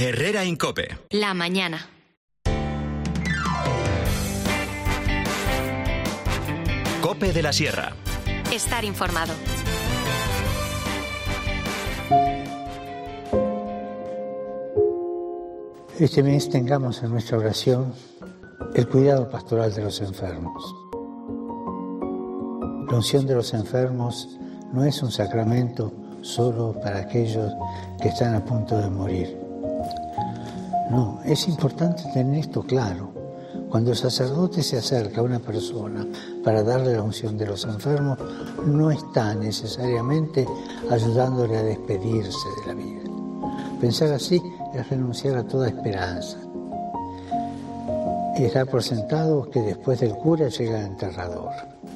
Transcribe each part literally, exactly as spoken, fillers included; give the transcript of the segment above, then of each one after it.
Herrera Incope. La mañana. Cope de la Sierra. Estar informado. Este mes tengamos en nuestra oración el cuidado pastoral de los enfermos. La unción de los enfermos no es un sacramento solo para aquellos que están a punto de morir. No, es importante tener esto claro. Cuando el sacerdote se acerca a una persona para darle la unción de los enfermos, no está necesariamente ayudándole a despedirse de la vida. Pensar así es renunciar a toda esperanza y dar por sentado que después del cura llega el enterrador.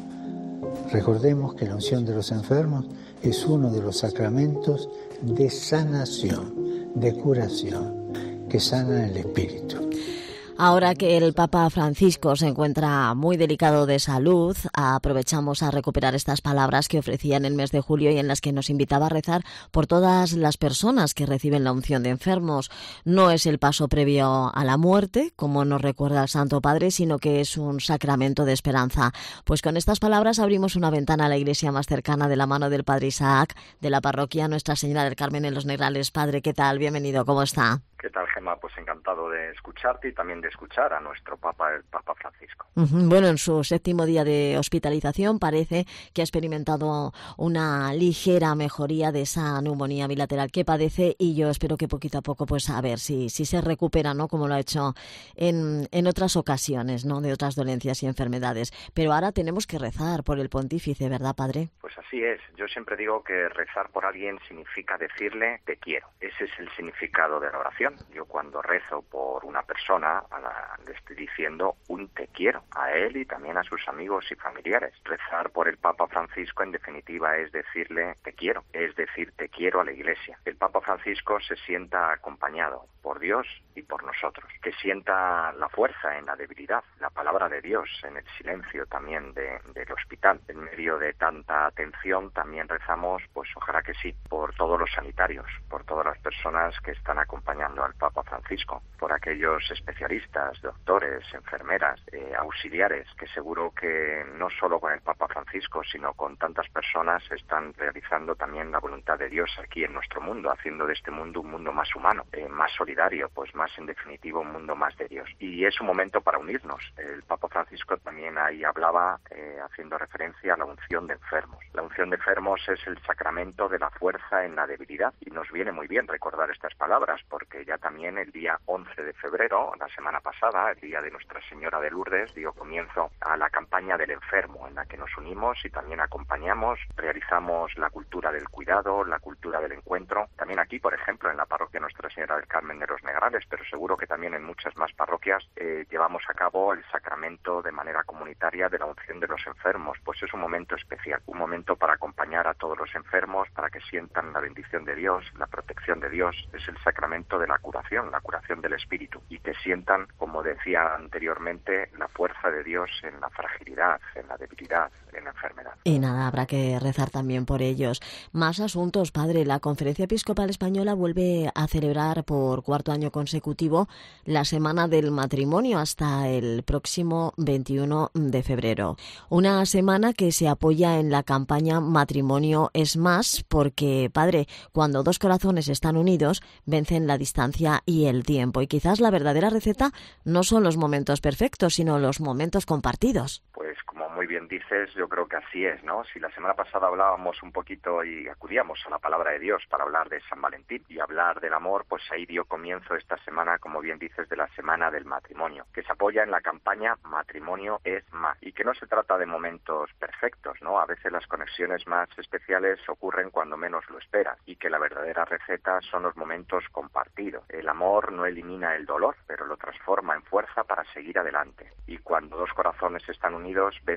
Recordemos que la unción de los enfermos es uno de los sacramentos de sanación, de curación, que sanan el espíritu. Ahora que el Papa Francisco se encuentra muy delicado de salud, aprovechamos a recuperar estas palabras que ofrecía en el mes de julio y en las que nos invitaba a rezar por todas las personas que reciben la unción de enfermos. No es el paso previo a la muerte, como nos recuerda el Santo Padre, sino que es un sacramento de esperanza. Pues con estas palabras abrimos una ventana a la iglesia más cercana de la mano del Padre Isaac, de la parroquia Nuestra Señora del Carmen en Los Negrales. Padre, ¿qué tal? Bienvenido, ¿cómo está? ¿Qué tal, Gemma? Pues encantado de escucharte y también de escuchar a nuestro Papa, el Papa Francisco. Uh-huh. Bueno, en su séptimo día de hospitalización parece que ha experimentado una ligera mejoría de esa neumonía bilateral que padece y yo espero que poquito a poco, pues a ver si, si se recupera, ¿no? Como lo ha hecho en, en otras ocasiones, ¿no? De otras dolencias y enfermedades. Pero ahora tenemos que rezar por el pontífice, ¿verdad, Padre? Pues así es. Yo siempre digo que rezar por alguien significa decirle te quiero. Ese es el significado de la oración. Yo cuando rezo por una persona, a la, le estoy diciendo un te quiero a él y también a sus amigos y familiares. Rezar por el Papa Francisco, en definitiva, es decirle te quiero, es decir te quiero a la Iglesia. El Papa Francisco se sienta acompañado por Dios y por nosotros, que sienta la fuerza en la debilidad, la palabra de Dios en el silencio también de, del hospital. En medio de tanta atención también rezamos, pues ojalá que sí, por todos los sanitarios, por todas las personas que están acompañando al Papa Francisco, por aquellos especialistas, doctores, enfermeras, eh, auxiliares, que seguro que no solo con el Papa Francisco, sino con tantas personas están realizando también la voluntad de Dios aquí en nuestro mundo, haciendo de este mundo un mundo más humano, eh, más solidario, pues más en definitiva un mundo más de Dios. Y es un momento para unirnos. El Papa Francisco también ahí hablaba, eh, haciendo referencia a la unción de enfermos. La unción de enfermos es el sacramento de la fuerza en la debilidad y nos viene muy bien recordar estas palabras porque ya también el día once de febrero, la semana pasada, el día de Nuestra Señora de Lourdes, dio comienzo a la campaña del enfermo en la que nos unimos y también acompañamos, realizamos la cultura del cuidado, la cultura del encuentro. También aquí, por ejemplo, en la parroquia Nuestra Señora del Carmen de Los Negrales, pero seguro que también en muchas más parroquias eh, llevamos a cabo el sacramento de manera comunitaria de la unción de los enfermos. Pues es un momento especial, un momento para acompañar a todos los enfermos, para que sientan la bendición de Dios, la protección de Dios. Es el sacramento de la curación, la curación del espíritu, y que sientan, como decía anteriormente, la fuerza de Dios en la fragilidad, en la debilidad, en la enfermedad. Y nada, habrá que rezar también por ellos. Más asuntos, Padre. La Conferencia Episcopal Española vuelve a celebrar por cuarto año consecutivo la Semana del Matrimonio hasta el próximo veintiuno de febrero. Una semana que se apoya en la campaña Matrimonio es más, porque, Padre, cuando dos corazones están unidos, vencen la distancia y el tiempo. Y quizás la verdadera receta no son los momentos perfectos, sino los momentos compartidos. Pues como muy bien dices, yo creo que así es, ¿no? Si la semana pasada hablábamos un poquito y acudíamos a la palabra de Dios para hablar de San Valentín y hablar del amor, pues ahí dio comienzo esta semana, como bien dices, de la Semana del Matrimonio, que se apoya en la campaña Matrimonio es más, y que no se trata de momentos perfectos, ¿no? A veces las conexiones más especiales ocurren cuando menos lo esperas, y que la verdadera receta son los momentos compartidos. El amor no elimina el dolor, pero lo transforma en fuerza para seguir adelante. Y cuando dos corazones están unidos, ven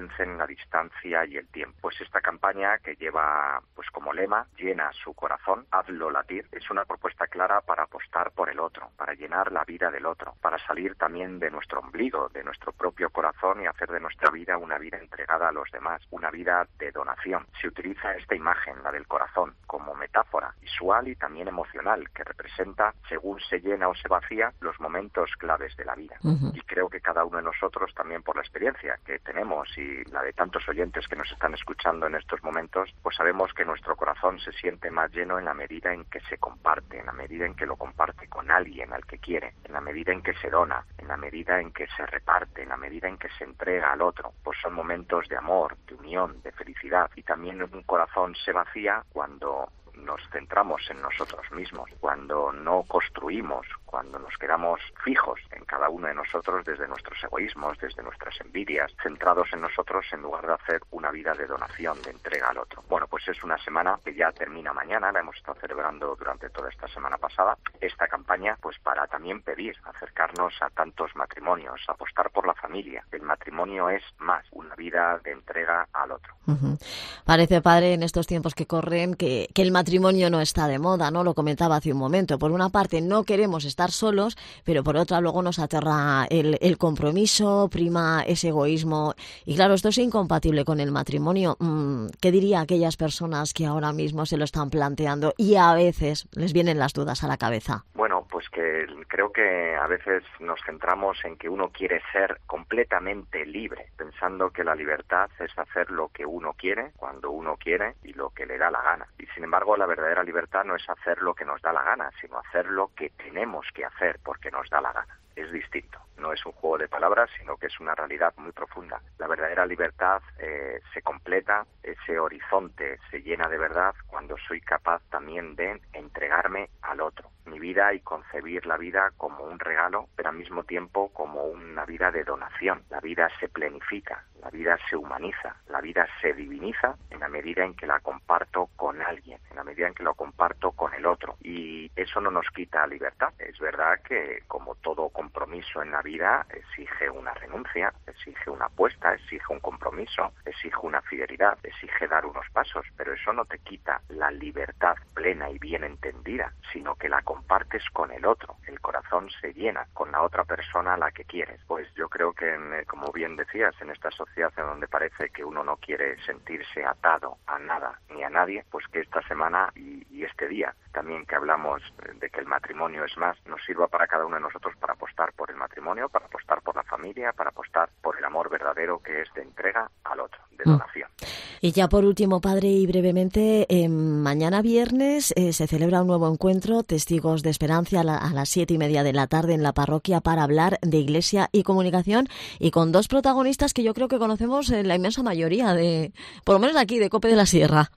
vencen la distancia y el tiempo. Pues esta campaña, que lleva pues como lema llena su corazón, hazlo latir, es una propuesta clara para apostar por el otro, para llenar la vida del otro, para salir también de nuestro ombligo, de nuestro propio corazón y hacer de nuestra vida una vida entregada a los demás, una vida de donación. Se utiliza esta imagen, la del corazón, como metáfora visual y también emocional, que representa, según se llena o se vacía, los momentos claves de la vida. Uh-huh. Y creo que cada uno de nosotros, también por la experiencia que tenemos y la de tantos oyentes que nos están escuchando en estos momentos, pues sabemos que nuestro corazón se siente más lleno en la medida en que se comparte, en la medida en que lo comparte con alguien al que quiere, en la medida en que se dona, en la medida en que se reparte, en la medida en que se entrega al otro. Pues son momentos de amor, de unión, de felicidad. Y también un corazón se vacía cuando nos centramos en nosotros mismos, cuando no construimos, cuando nos quedamos fijos en cada uno de nosotros desde nuestros egoísmos, desde nuestras envidias, centrados en nosotros en lugar de hacer una vida de donación, de entrega al otro. Bueno, pues es una semana que ya termina mañana, la hemos estado celebrando durante toda esta semana pasada, esta campaña, pues para también pedir, acercarnos a tantos matrimonios, apostar por la familia. El matrimonio es más una vida de entrega al otro. Uh-huh. Parece, padre, en estos tiempos que corren, que, que el matrimonio no está de moda, ¿no? Lo comentaba hace un momento. Por una parte, no queremos estar solos, pero por otra luego nos aterra el, el compromiso, prima ese egoísmo. Y claro, esto es incompatible con el matrimonio. ¿Qué diría aquellas personas que ahora mismo se lo están planteando y a veces les vienen las dudas a la cabeza? Bueno, pues que creo que a veces nos centramos en que uno quiere ser completamente libre, pensando que la libertad es hacer lo que uno quiere, cuando uno quiere y lo que le da la gana. Y sin embargo, la verdadera libertad no es hacer lo que nos da la gana, sino hacer lo que tenemos que hacer porque nos da la gana. Es distinto. No es un juego de palabras, sino que es una realidad muy profunda. La verdadera libertad eh, se completa, ese horizonte se llena de verdad cuando soy capaz también de entregarme al otro. Mi vida y concebir la vida como un regalo, pero al mismo tiempo como una vida de donación. La vida se plenifica, la vida se humaniza, la vida se diviniza en la medida en que la comparto con alguien, en la medida en que lo comparto con el otro. Y eso no nos quita libertad. Es verdad que, como todo compromiso en la vida, exige una renuncia, exige una apuesta, exige un compromiso, exige una fidelidad, exige dar unos pasos, pero eso no te quita la libertad plena y bien entendida, sino que la compartes con el otro. El corazón se llena con la otra persona a la que quieres. Pues yo creo que, en, como bien decías, en esta sociedad en donde parece que uno no quiere sentirse atado a nada ni a nadie, pues que esta semana y, y este día también, que hablamos de que el matrimonio es más, nos sirva para cada uno de nosotros para apostar por el matrimonio, para apostar por la familia, para apostar por el amor verdadero que es de entrega al otro, de donación. Y ya por último, padre, y brevemente, eh, mañana viernes eh, se celebra un nuevo encuentro, Testigos de Esperanza, a, la, a las siete y media de la tarde en la parroquia, para hablar de Iglesia y comunicación, y con dos protagonistas que yo creo que conocemos en la inmensa mayoría, de, por lo menos aquí, de Cope de la Sierra.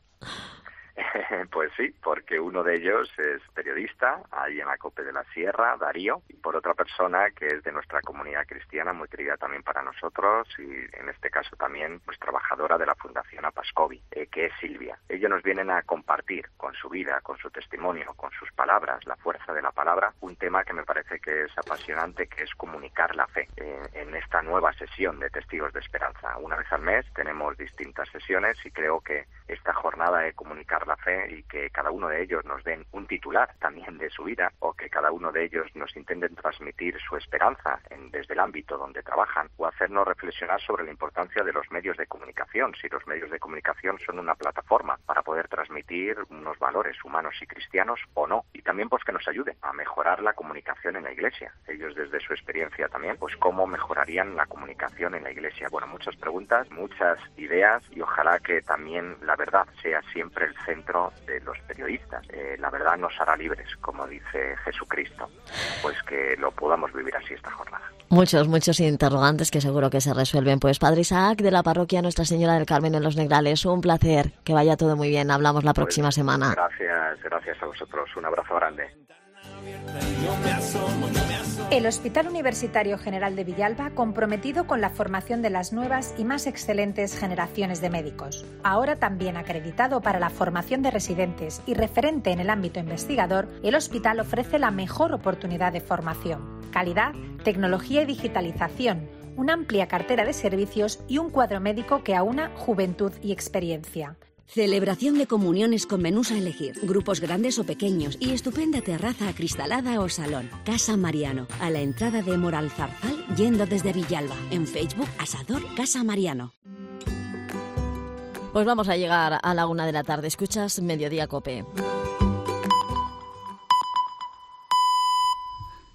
Pues sí, porque uno de ellos es periodista, ahí en la Cope de la Sierra, Darío, y por otra persona que es de nuestra comunidad cristiana, muy querida también para nosotros, y en este caso también pues trabajadora de la Fundación Apascovi, eh, que es Silvia. Ellos nos vienen a compartir con su vida, con su testimonio, con sus palabras, la fuerza de la palabra, un tema que me parece que es apasionante, que es comunicar la fe eh, en esta nueva sesión de Testigos de Esperanza. Una vez al mes tenemos distintas sesiones y creo que esta jornada de comunicar la fe y que cada uno de ellos nos den un titular también de su vida, o que cada uno de ellos nos intenten transmitir su esperanza en, desde el ámbito donde trabajan, o hacernos reflexionar sobre la importancia de los medios de comunicación, si los medios de comunicación son una plataforma para poder transmitir unos valores humanos y cristianos o no, y también pues que nos ayude a mejorar la comunicación en la Iglesia. Ellos desde su experiencia también, pues cómo mejorarían la comunicación en la Iglesia. Bueno, muchas preguntas, muchas ideas, y ojalá que también la verdad sea siempre el centro de los periodistas. Eh, la verdad nos hará libres, como dice Jesucristo. Pues que lo podamos vivir así esta jornada. Muchos, muchos interrogantes que seguro que se resuelven. Pues Padre Isaac, de la parroquia Nuestra Señora del Carmen en Los Negrales, un placer, que vaya todo muy bien. Hablamos la próxima pues, semana. Gracias, gracias a vosotros. Un abrazo grande. El Hospital Universitario General de Villalba, comprometido con la formación de las nuevas y más excelentes generaciones de médicos. Ahora también acreditado para la formación de residentes y referente en el ámbito investigador, el hospital ofrece la mejor oportunidad de formación. Calidad, tecnología y digitalización, una amplia cartera de servicios y un cuadro médico que aúna juventud y experiencia. Celebración de comuniones con menús a elegir, grupos grandes o pequeños y estupenda terraza acristalada o salón. Casa Mariano, a la entrada de Moralzarzal, yendo desde Villalba. En Facebook, Asador Casa Mariano. Pues vamos a llegar a la una de la tarde. Escuchas Mediodía COPE.